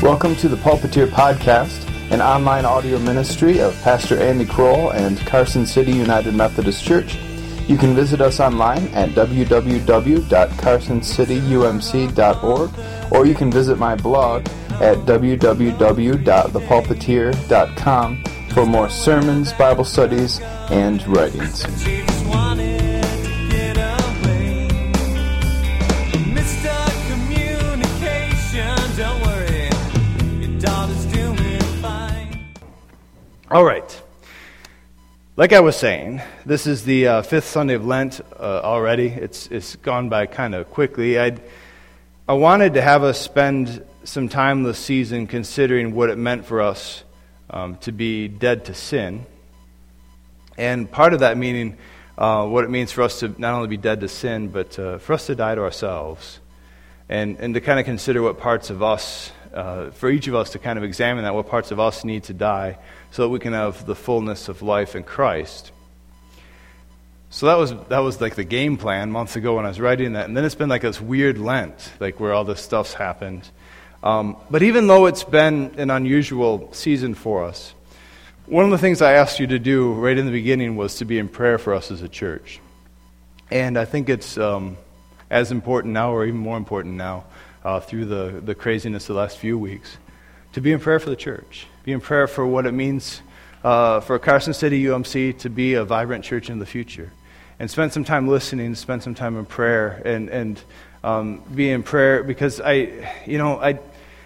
Welcome to the Pulpiteer Podcast, an online audio ministry of Pastor Andy Kroll and Carson City United Methodist Church. You can visit us online at www.carsoncityumc.org, or you can visit my blog at www.thepulpiteer.com for more sermons, Bible studies, and writings. All right. Like I was saying, this is the fifth Sunday of Lent already. It's gone by kind of quickly. I wanted to have us spend some time this season considering what it meant for us to be dead to sin. And part of that meaning, what it means for us to not only be dead to sin, but for us to die to ourselves. And to kind of consider what parts of us, for each of us to kind of examine that, what parts of us need to die so that we can have the fullness of life in Christ. So that was like the game plan months ago when I was writing that. And then it's been like this weird Lent, like where all this stuff's happened. But even though it's been an unusual season for us, one of the things I asked you to do right in the beginning was to be in prayer for us as a church. And I think it's as important now, or even more important now, through the craziness of the last few weeks, to be in prayer for the church. Be in prayer for what it means for Carson City UMC to be a vibrant church in the future. And spend some time listening, spend some time in prayer, and be in prayer, because the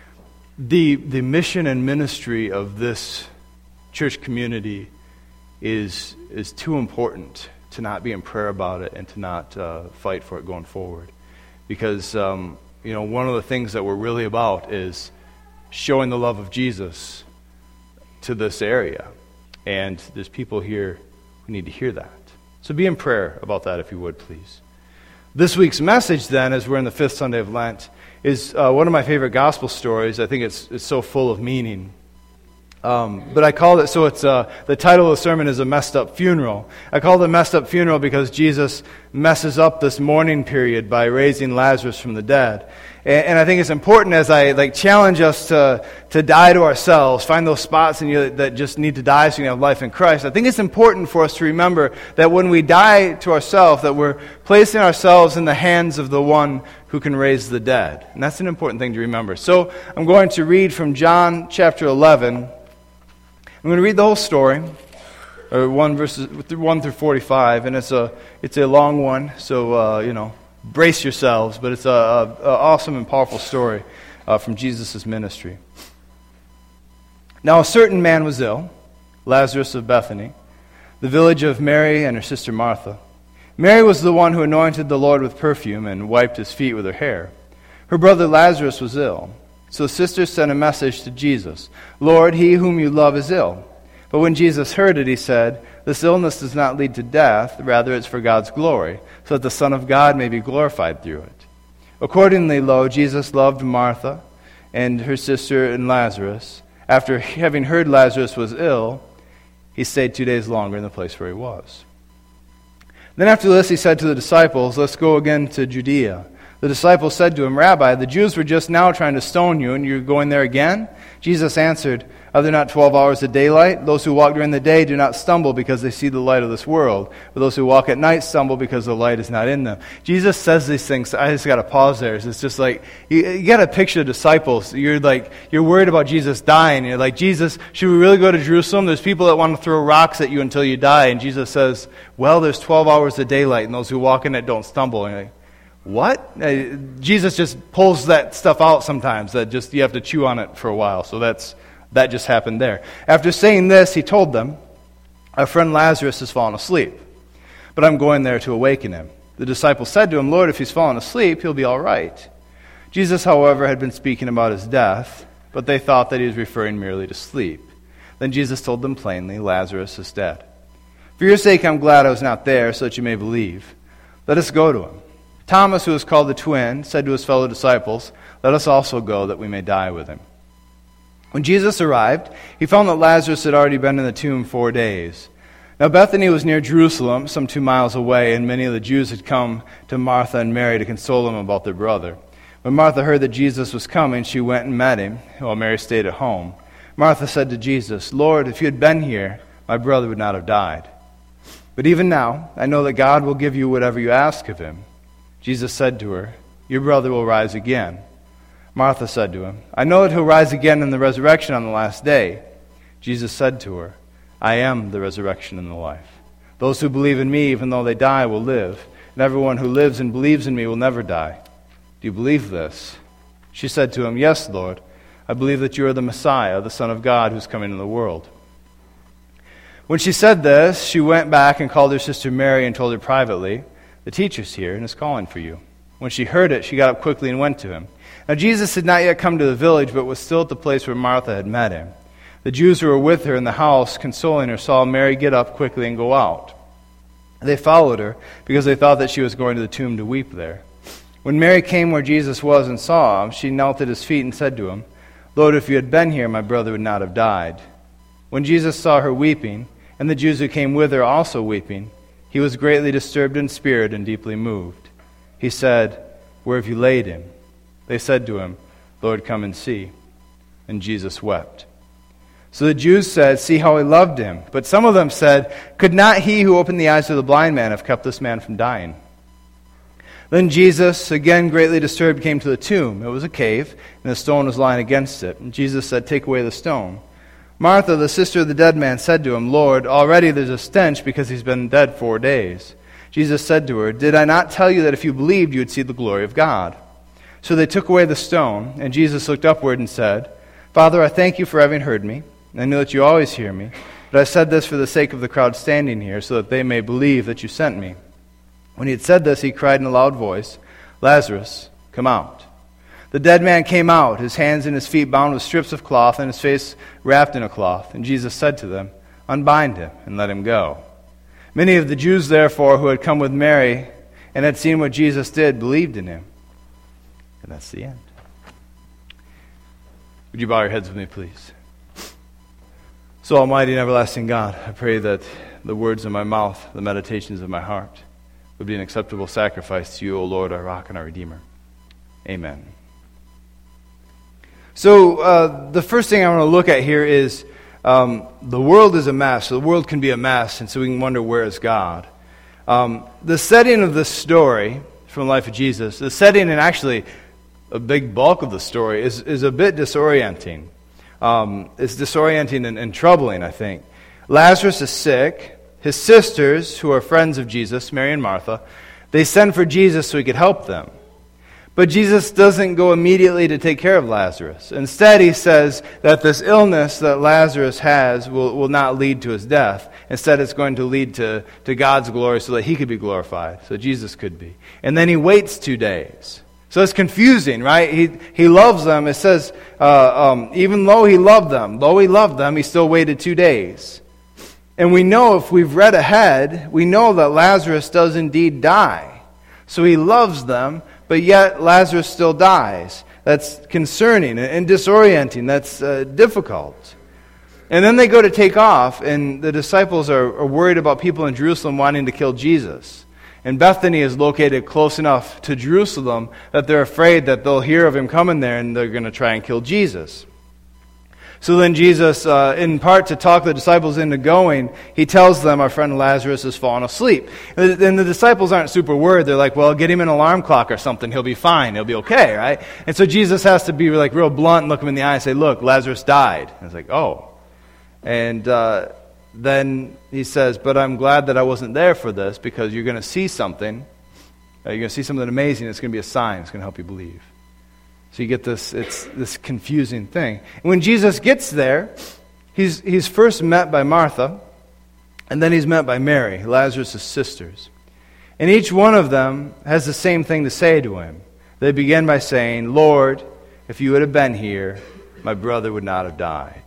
mission and ministry of this church community is too important to not be in prayer about it and to not fight for it going forward. Because one of the things that we're really about is showing the love of Jesus to this area. And there's people here who need to hear that. So be in prayer about that, if you would, please. This week's message, then, as we're in the fifth Sunday of Lent, is one of my favorite gospel stories. I think it's so full of meaning. But I called it, so it's the title of the sermon is A Messed Up Funeral. I called it A Messed Up Funeral because Jesus messes up this mourning period by raising Lazarus from the dead. And I think it's important as I challenge us to die to ourselves, find those spots in you that just need to die so you can have life in Christ. I think it's important for us to remember that when we die to ourselves, that we're placing ourselves in the hands of the one who can raise the dead. And that's an important thing to remember. So I'm going to read from John chapter 11. I'm going to read the whole story, or 1 through 45, and it's a long one, so brace yourselves. But it's a awesome and powerful story from Jesus' ministry. Now a certain man was ill, Lazarus of Bethany, the village of Mary and her sister Martha. Mary was the one who anointed the Lord with perfume and wiped his feet with her hair. Her brother Lazarus was ill. So the sisters sent a message to Jesus, "Lord, he whom you love is ill." But when Jesus heard it, he said, "This illness does not lead to death, rather it's for God's glory, so that the Son of God may be glorified through it." Accordingly, Jesus loved Martha and her sister and Lazarus. After having heard Lazarus was ill, he stayed 2 days longer in the place where he was. Then after this, he said to the disciples, "Let's go again to Judea." The disciples said to him, "Rabbi, the Jews were just now trying to stone you, and you're going there again?" Jesus answered, "Are there not 12 hours of daylight? Those who walk during the day do not stumble because they see the light of this world. But those who walk at night stumble because the light is not in them." Jesus says these things. I just got to pause there. It's just like, you got to picture the disciples. You're worried about Jesus dying. You're like, "Jesus, should we really go to Jerusalem? There's people that want to throw rocks at you until you die." And Jesus says, "Well, there's 12 hours of daylight, and those who walk in it don't stumble." And you're like, what? Jesus just pulls that stuff out sometimes that just you have to chew on it for a while. So that just happened there. After saying this, he told them, "Our friend Lazarus has fallen asleep, but I'm going there to awaken him." The disciples said to him, "Lord, if he's fallen asleep, he'll be all right." Jesus, however, had been speaking about his death, but they thought that he was referring merely to sleep. Then Jesus told them plainly, "Lazarus is dead. For your sake I'm glad I was not there, so that you may believe. Let us go to him." Thomas, who was called the twin, said to his fellow disciples, "Let us also go, that we may die with him." When Jesus arrived, he found that Lazarus had already been in the tomb 4 days. Now Bethany was near Jerusalem, some 2 miles away, and many of the Jews had come to Martha and Mary to console them about their brother. When Martha heard that Jesus was coming, she went and met him, while Mary stayed at home. Martha said to Jesus, "Lord, if you had been here, my brother would not have died. But even now, I know that God will give you whatever you ask of him." Jesus said to her, "Your brother will rise again." Martha said to him, "I know that he'll rise again in the resurrection on the last day." Jesus said to her, "I am the resurrection and the life. Those who believe in me, even though they die, will live, and everyone who lives and believes in me will never die. Do you believe this?" She said to him, "Yes, Lord. I believe that you are the Messiah, the Son of God, who's coming into the world." When she said this, she went back and called her sister Mary and told her privately, "The teacher's here and is calling for you." When she heard it, she got up quickly and went to him. Now Jesus had not yet come to the village, but was still at the place where Martha had met him. The Jews who were with her in the house, consoling her, saw Mary get up quickly and go out. They followed her, because they thought that she was going to the tomb to weep there. When Mary came where Jesus was and saw him, she knelt at his feet and said to him, "Lord, if you had been here, my brother would not have died." When Jesus saw her weeping, and the Jews who came with her also weeping, he was greatly disturbed in spirit and deeply moved. He said, "Where have you laid him?" They said to him, "Lord, come and see." And Jesus wept. So the Jews said, "See how he loved him." But some of them said, "Could not he who opened the eyes of the blind man have kept this man from dying?" Then Jesus, again greatly disturbed, came to the tomb. It was a cave, and a stone was lying against it. And Jesus said, "Take away the stone." Martha, the sister of the dead man, said to him, "Lord, already there's a stench because he's been dead 4 days." Jesus said to her, "Did I not tell you that if you believed, you would see the glory of God?" So they took away the stone, and Jesus looked upward and said, "Father, I thank you for having heard me. I know that you always hear me, but I said this for the sake of the crowd standing here, so that they may believe that you sent me." When he had said this, he cried in a loud voice, "Lazarus, come out." The dead man came out, his hands and his feet bound with strips of cloth, and his face wrapped in a cloth. And Jesus said to them, "Unbind him and let him go." Many of the Jews, therefore, who had come with Mary and had seen what Jesus did, believed in him. And that's the end. Would you bow your heads with me, please? So, Almighty and everlasting God, I pray that the words of my mouth, the meditations of my heart, would be an acceptable sacrifice to you, O Lord, our rock and our Redeemer. Amen. So, the first thing I want to look at here is the world is a mess. The world can be a mess, and so we can wonder, where is God? The setting of this story from the life of Jesus, the setting and actually a big bulk of the story is a bit disorienting. It's disorienting and troubling, I think. Lazarus is sick. His sisters, who are friends of Jesus, Mary and Martha, they send for Jesus so he could help them. But Jesus doesn't go immediately to take care of Lazarus. Instead, he says that this illness that Lazarus has will not lead to his death. Instead, it's going to lead to God's glory so that he could be glorified, so Jesus could be. And then he waits 2 days. So it's confusing, right? He loves them. It says, even though he loved them, he still waited 2 days. And we know, if we've read ahead, we know that Lazarus does indeed die. So he loves them, but yet Lazarus still dies. That's concerning and disorienting. That's difficult. And then they go to take off, and the disciples are worried about people in Jerusalem wanting to kill Jesus. And Bethany is located close enough to Jerusalem that they're afraid that they'll hear of him coming there and they're going to try and kill Jesus. So then Jesus, in part to talk the disciples into going, he tells them, "Our friend Lazarus has fallen asleep." And the disciples aren't super worried. They're like, "Well, get him an alarm clock or something. He'll be fine. He'll be okay," right? And so Jesus has to be like real blunt and look him in the eye and say, "Look, Lazarus died." And it's like, "Oh." And then he says, "But I'm glad that I wasn't there for this, because you're going to see something. You're going to see something amazing. It's going to be a sign. It's going to help you believe." So you get this confusing thing. And when Jesus gets there, he's first met by Martha, and then he's met by Mary, Lazarus' sisters. And each one of them has the same thing to say to him. They begin by saying, "Lord, if you would have been here, my brother would not have died."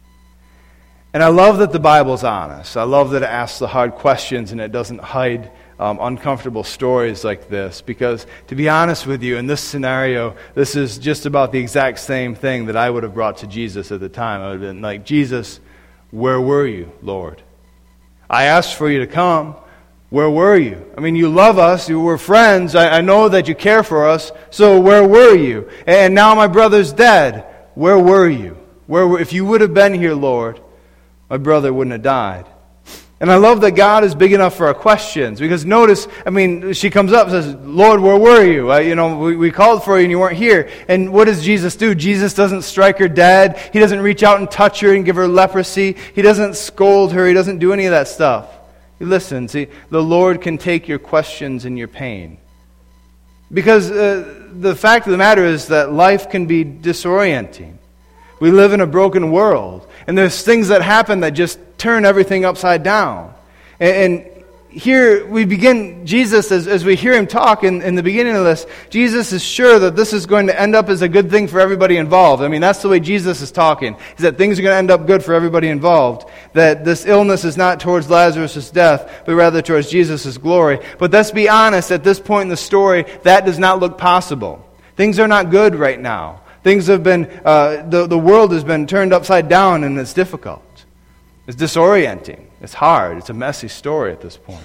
And I love that the Bible's honest. I love that it asks the hard questions and it doesn't hide uncomfortable stories like this. Because, to be honest with you, in this scenario, this is just about the exact same thing that I would have brought to Jesus at the time. I would have been like, "Jesus, where were you, Lord? I asked for you to come, Where were you? I mean, you love us. You were friends. I know that you care for us. So where were you? And now my brother's dead. Where were you? If you would have been here, Lord, my brother wouldn't have died. And I love that God is big enough for our questions. Because notice, I mean, she comes up and says, Lord, where were you? We called for you and you weren't here. And what does Jesus do? Jesus doesn't strike her dead. He doesn't reach out and touch her and give her leprosy. He doesn't scold her. He doesn't do any of that stuff. Listen, see, the Lord can take your questions and your pain. Because the fact of the matter is that life can be disorienting. We live in a broken world. And there's things that happen that just turn everything upside down. And here we begin, Jesus, as we hear him talk in the beginning of this, Jesus is sure that this is going to end up as a good thing for everybody involved. I mean, that's the way Jesus is talking, is that things are going to end up good for everybody involved. That this illness is not towards Lazarus' death, but rather towards Jesus' glory. But let's be honest, at this point in the story, that does not look possible. Things are not good right now. Things have been, the world has been turned upside down, and it's difficult. It's disorienting. It's hard. It's a messy story at this point.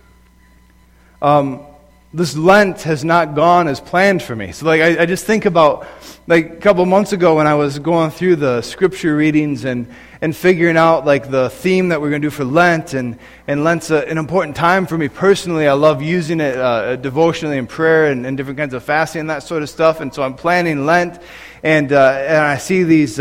This Lent has not gone as planned for me. So I just think about a couple months ago when I was going through the scripture readings and figuring out the theme that we're going to do for Lent. And Lent's an important time for me personally. I love using it devotionally in prayer and different kinds of fasting and that sort of stuff. And so I'm planning Lent. And I see these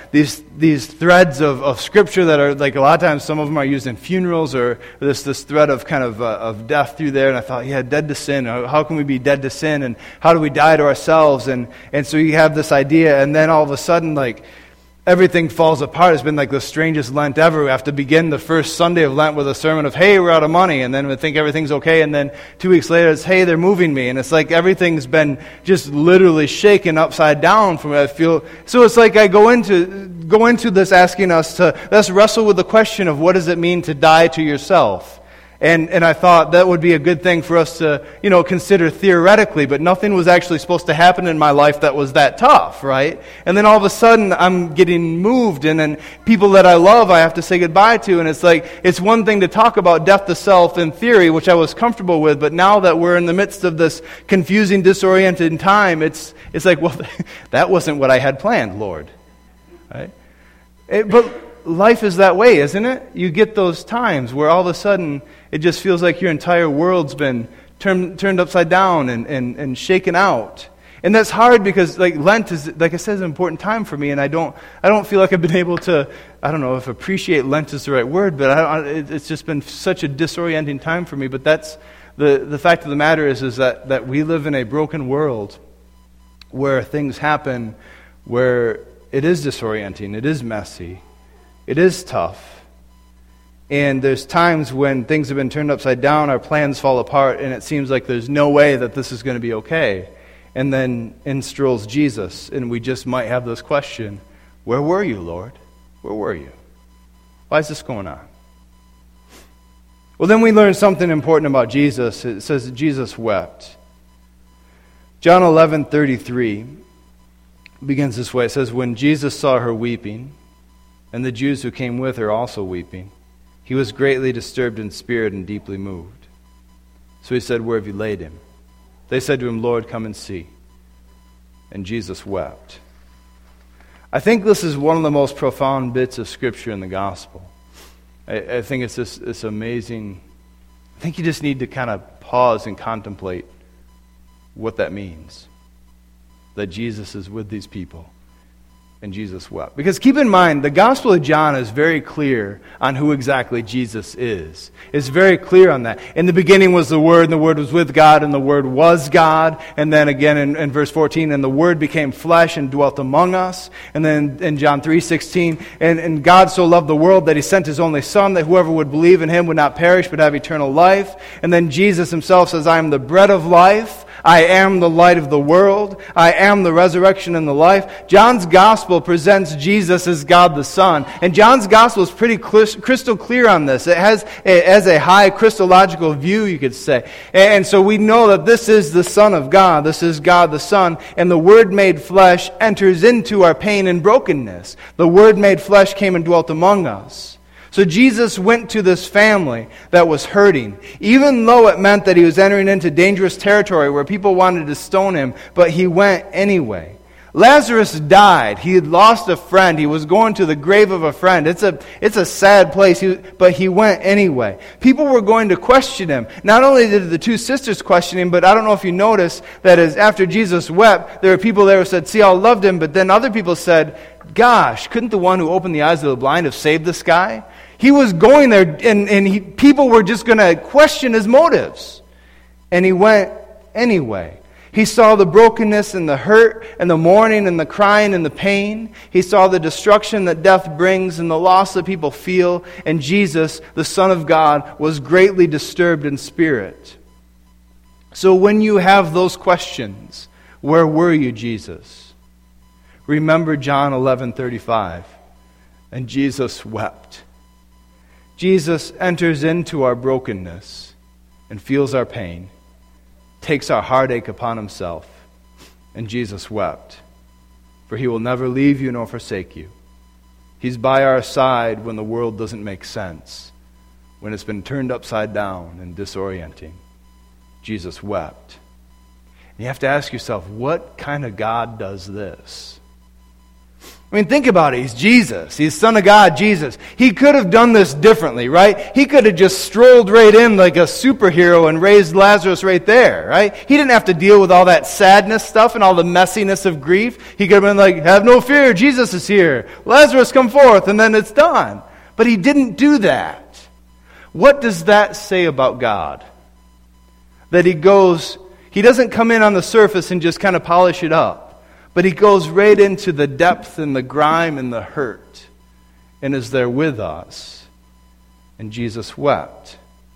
threads of scripture that are a lot of times some of them are used in funerals, or this thread of kind of death through there. And I thought, dead to sin. How can we be dead to sin? And how do we die to ourselves? And so you have this idea, and then all of a sudden everything falls apart. It's been the strangest Lent ever. We have to begin the first Sunday of Lent with a sermon of, hey, we're out of money. And then we think everything's okay. And then 2 weeks later, it's, hey, they're moving me. And it's everything's been just literally shaken upside down from what I feel. So it's I go into this asking us to, let's wrestle with the question of what does it mean to die to yourself? And I thought that would be a good thing for us to, consider theoretically, but nothing was actually supposed to happen in my life that was that tough, right? And then all of a sudden, I'm getting moved, and then people that I love, I have to say goodbye to, and it's one thing to talk about death to self in theory, which I was comfortable with, but now that we're in the midst of this confusing, disoriented time, it's well, that wasn't what I had planned, Lord, right? But life is that way, isn't it? You get those times where all of a sudden it just feels like your entire world's been turned upside down and shaken out. And that's hard because Lent is, I said, is an important time for me, and I don't feel like I've been able to, I don't know if appreciate Lent is the right word, but it's just been such a disorienting time for me. But that's the fact of the matter is that we live in a broken world where things happen, where it is disorienting, it is messy, it is tough. And there's times when things have been turned upside down, our plans fall apart, and it seems like there's no way that this is going to be okay. And then in strolls Jesus, and we just might have this question, where were you, Lord? Where were you? Why is this going on? Well, then we learn something important about Jesus. It says that Jesus wept. John 11:33 begins this way. It says, when Jesus saw her weeping, and the Jews who came with her also weeping, he was greatly disturbed in spirit and deeply moved. So he said, where have you laid him? They said to him, Lord, come and see. And Jesus wept. I think this is one of the most profound bits of Scripture in the gospel. I think it's amazing. I think you just need to kind of pause and contemplate what that means. That Jesus is with these people. And Jesus wept. Because keep in mind, the Gospel of John is very clear on who exactly Jesus is. It's very clear on that. In the beginning was the Word, and the Word was with God, and the Word was God. And then again in verse 14, and the Word became flesh and dwelt among us. And then in John 3:16, and God so loved the world that He sent His only Son, that whoever would believe in Him would not perish but have eternal life. And then Jesus Himself says, I am the bread of life. I am the light of the world. I am the resurrection and the life. John's gospel presents Jesus as God the Son. And John's gospel is pretty crystal clear on this. It has a high Christological view, you could say. And so we know that this is the Son of God. This is God the Son. And the Word made flesh enters into our pain and brokenness. The Word made flesh came and dwelt among us. So Jesus went to this family that was hurting, even though it meant that he was entering into dangerous territory where people wanted to stone him, but he went anyway. Lazarus died. He had lost a friend. He was going to the grave of a friend. It's a sad place, but he went anyway. People were going to question him. Not only did the two sisters question him, but I don't know if you noticed that as after Jesus wept, there were people there who said, see how I loved him, but then other people said, gosh, couldn't the one who opened the eyes of the blind have saved this guy? He was going there, and people were just going to question his motives. And he went anyway. He saw the brokenness and the hurt and the mourning and the crying and the pain. He saw the destruction that death brings and the loss that people feel. And Jesus, the Son of God, was greatly disturbed in spirit. So when you have those questions, where were you, Jesus? Remember John 11:35. And Jesus wept. Jesus enters into our brokenness and feels our pain, takes our heartache upon himself, and Jesus wept. For he will never leave you nor forsake you. He's by our side when the world doesn't make sense, when it's been turned upside down and disorienting. Jesus wept. And you have to ask yourself, what kind of God does this? I mean, think about it. He's Jesus. He's Son of God, Jesus. He could have done this differently, right? He could have just strolled right in like a superhero and raised Lazarus right there, right? He didn't have to deal with all that sadness stuff and all the messiness of grief. He could have been like, have no fear, Jesus is here. Lazarus, come forth, and then it's done. But he didn't do that. What does that say about God? That he doesn't come in on the surface and just kind of polish it up. But he goes right into the depth and the grime and the hurt and is there with us. And Jesus wept.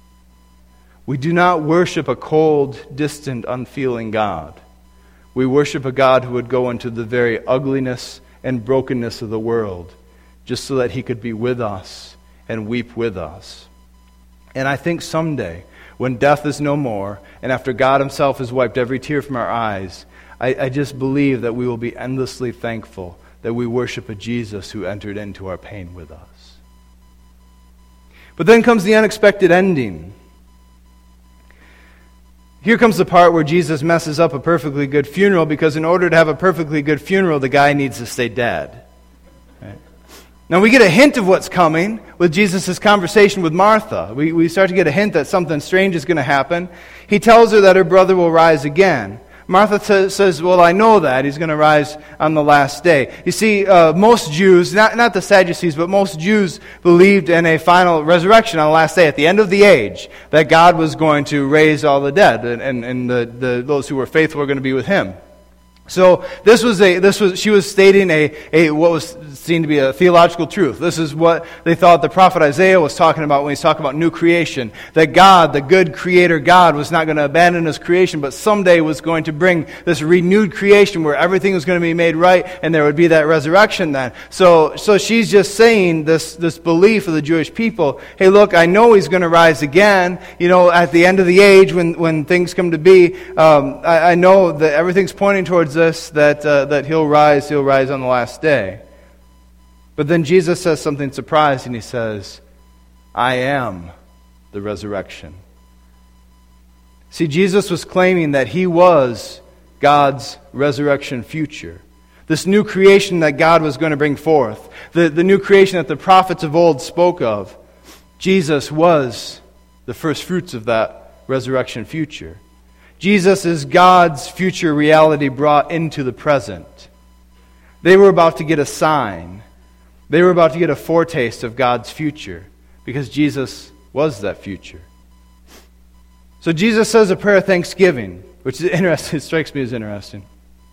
We do not worship a cold, distant, unfeeling God. We worship a God who would go into the very ugliness and brokenness of the world just so that he could be with us and weep with us. And I think someday, when death is no more, and after God himself has wiped every tear from our eyes, I just believe that we will be endlessly thankful that we worship a Jesus who entered into our pain with us. But then comes the unexpected ending. Here comes the part where Jesus messes up a perfectly good funeral, because in order to have a perfectly good funeral, the guy needs to stay dead. Right? Now we get a hint of what's coming with Jesus' conversation with Martha. We start to get a hint that something strange is going to happen. He tells her that her brother will rise again. Martha says, well, I know that. He's going to rise on the last day. You see, most Jews, not the Sadducees, but most Jews believed in a final resurrection on the last day, at the end of the age, that God was going to raise all the dead, and those who were faithful were going to be with him. So she was stating a what was seen to be a theological truth. This is what they thought the prophet Isaiah was talking about when he's talking about new creation. That God, the good creator God, was not going to abandon his creation, but someday was going to bring this renewed creation where everything was going to be made right, and there would be that resurrection then. So she's just saying this belief of the Jewish people, hey, look, I know he's going to rise again, at the end of the age when things come to be. I know that everything's pointing towards this, that he'll rise on the last day. But then Jesus says something surprising. He says, I am the resurrection. See, Jesus was claiming that he was God's resurrection future. This new creation that God was going to bring forth. The new creation that the prophets of old spoke of. Jesus was the first fruits of that resurrection future. Jesus is God's future reality brought into the present. They were about to get a sign. They were about to get a foretaste of God's future, because Jesus was that future. So Jesus says a prayer of thanksgiving, which is interesting. It strikes me as interesting.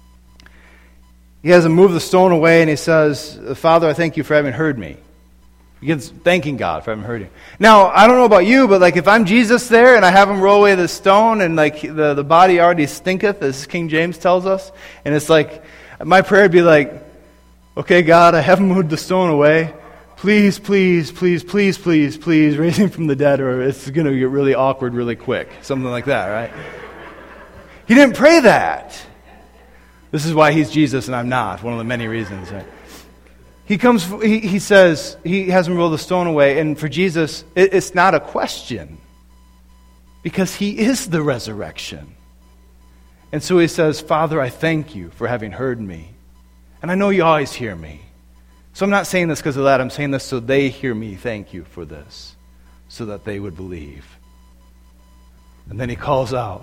He has him move the stone away, and he says, Father, I thank you for having heard me. He begins thanking God for having heard him. Now, I don't know about you, but if I'm Jesus there and I have him roll away the stone and the body already stinketh, as King James tells us, and it's my prayer would be okay, God, I haven't moved the stone away. Please, please, please, please, please, please raise him from the dead, or it's going to get really awkward really quick. Something like that, right? He didn't pray that. This is why he's Jesus and I'm not. One of the many reasons, right? He says, he has him roll the stone away, and for Jesus, it's not a question, because he is the resurrection. And so he says, Father, I thank you for having heard me. And I know you always hear me. So I'm not saying this because of that. I'm saying this so they hear me thank you for this, so that they would believe. And then he calls out,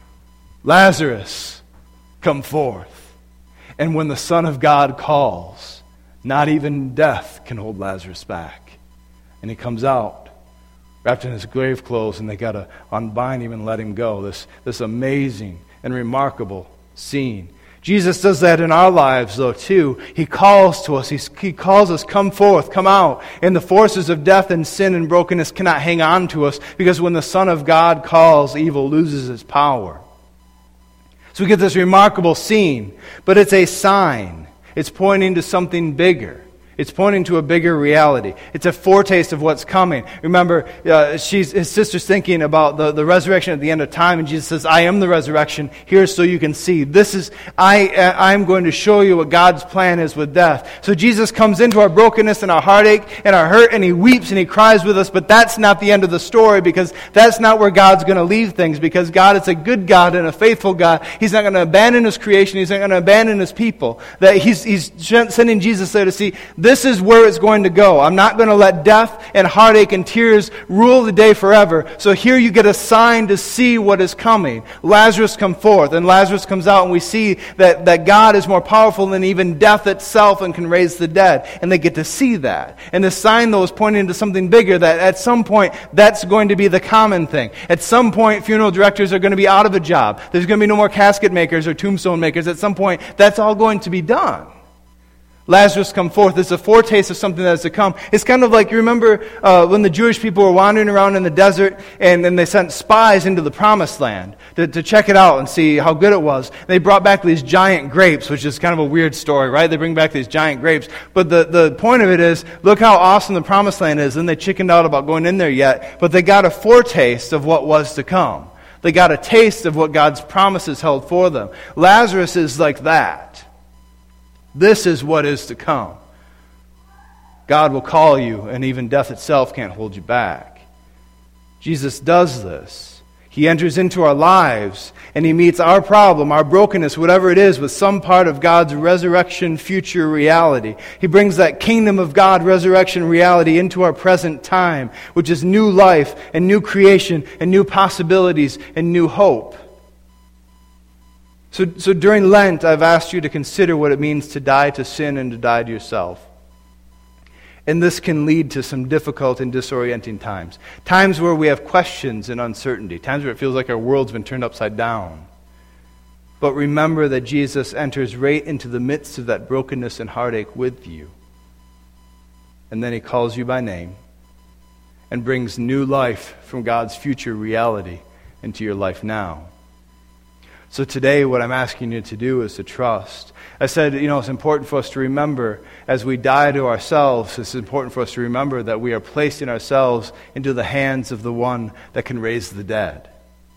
Lazarus, come forth. And when the Son of God calls, not even death can hold Lazarus back. And he comes out, wrapped in his grave clothes, and they got to unbind him and let him go. This amazing and remarkable scene. Jesus does that in our lives, though, too. He calls to us. He calls us, come forth, come out. And the forces of death and sin and brokenness cannot hang on to us, because when the Son of God calls, evil loses its power. So we get this remarkable scene, but it's a sign. It's pointing to something bigger. It's pointing to a bigger reality. It's a foretaste of what's coming. Remember, his sister's thinking about the resurrection at the end of time, and Jesus says, I am the resurrection. Here's so you can see. I'm going to show you what God's plan is with death. So Jesus comes into our brokenness and our heartache and our hurt, and he weeps and he cries with us, but that's not the end of the story, because that's not where God's going to leave things, because God is a good God and a faithful God. He's not going to abandon his creation. He's not going to abandon his people. That he's sending Jesus there to see, this is where it's going to go. I'm not going to let death and heartache and tears rule the day forever. So here you get a sign to see what is coming. Lazarus come forth, and Lazarus comes out, and we see that God is more powerful than even death itself and can raise the dead. And they get to see that. And the sign, though, is pointing to something bigger, that at some point that's going to be the common thing. At some point, funeral directors are going to be out of a job. There's going to be no more casket makers or tombstone makers. At some point, that's all going to be done. Lazarus come forth. It's a foretaste of something that is to come. It's kind of like, you remember when the Jewish people were wandering around in the desert, and they sent spies into the promised land to check it out and see how good it was. They brought back these giant grapes, which is kind of a weird story, right? They bring back these giant grapes. But the point of it is, look how awesome the promised land is. And they chickened out about going in there yet, but they got a foretaste of what was to come. They got a taste of what God's promises held for them. Lazarus is like that. This is what is to come. God will call you, and even death itself can't hold you back. Jesus does this. He enters into our lives, and he meets our problem, our brokenness, whatever it is, with some part of God's resurrection future reality. He brings that kingdom of God resurrection reality into our present time, which is new life and new creation and new possibilities and new hope. So during Lent, I've asked you to consider what it means to die to sin and to die to yourself. And this can lead to some difficult and disorienting times. Times where we have questions and uncertainty. Times where it feels like our world's been turned upside down. But remember that Jesus enters right into the midst of that brokenness and heartache with you. And then he calls you by name and brings new life from God's future reality into your life now. So today, what I'm asking you to do is to trust. I said, it's important for us to remember, as we die to ourselves, it's important for us to remember that we are placing ourselves into the hands of the one that can raise the dead.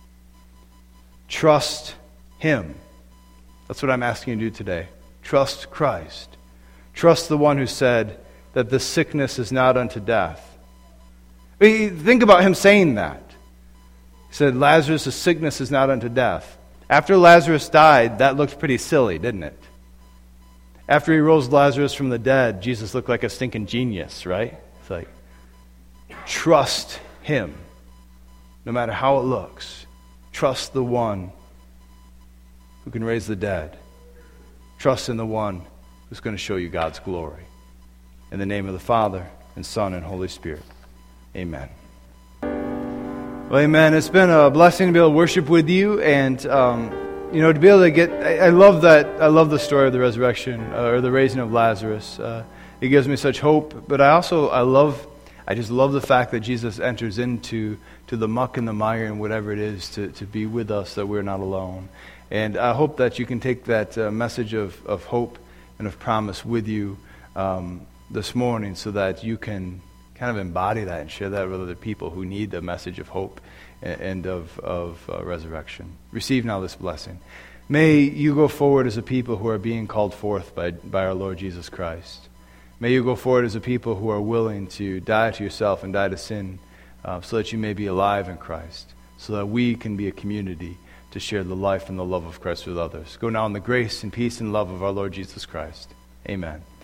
Trust him. That's what I'm asking you to do today. Trust Christ. Trust the one who said that this sickness is not unto death. Think about him saying that. He said, Lazarus' sickness is not unto death. After Lazarus died, that looked pretty silly, didn't it? After he rose Lazarus from the dead, Jesus looked like a stinking genius, right? It's like, trust him, no matter how it looks. Trust the one who can raise the dead. Trust in the one who's going to show you God's glory. In the name of the Father, and Son, and Holy Spirit. Amen. Well, amen. It's been a blessing to be able to worship with you, and to be able to get. I love that. I love the story of the resurrection or the raising of Lazarus. It gives me such hope. But I just love the fact that Jesus enters into the muck and the mire and whatever it is to be with us, that we're not alone. And I hope that you can take that message of hope and of promise with you this morning, so that you can kind of embody that and share that with other people who need the message of hope and of resurrection. Receive now this blessing. May you go forward as a people who are being called forth by our Lord Jesus Christ. May you go forward as a people who are willing to die to yourself and die to sin, so that you may be alive in Christ, so that we can be a community to share the life and the love of Christ with others. Go now in the grace and peace and love of our Lord Jesus Christ. Amen.